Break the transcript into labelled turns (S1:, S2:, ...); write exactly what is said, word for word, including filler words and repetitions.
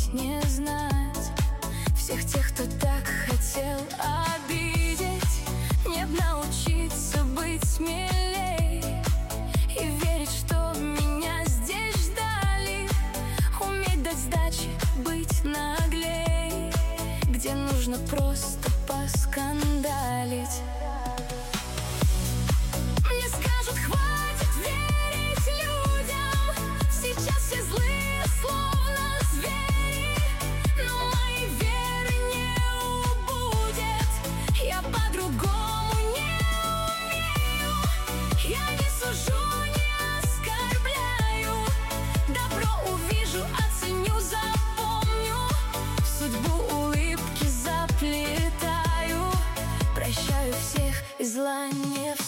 S1: любить, не знать всех тех, кто так хотел обидеть. Мне б научиться быть смелей и верить, что меня здесь ждали. Уметь дать сдачи, быть наглей, где нужно просто поскандалить. Мне скажут, хватит верить людям, сейчас все злые, словно звери. Но моей веры не убудет, я по-другому не умею. Я не сужу, не оскорбляю, добро увижу, оценю, запомню, судьбу улыбки заплетаю, прощаю всех и зла не встаю.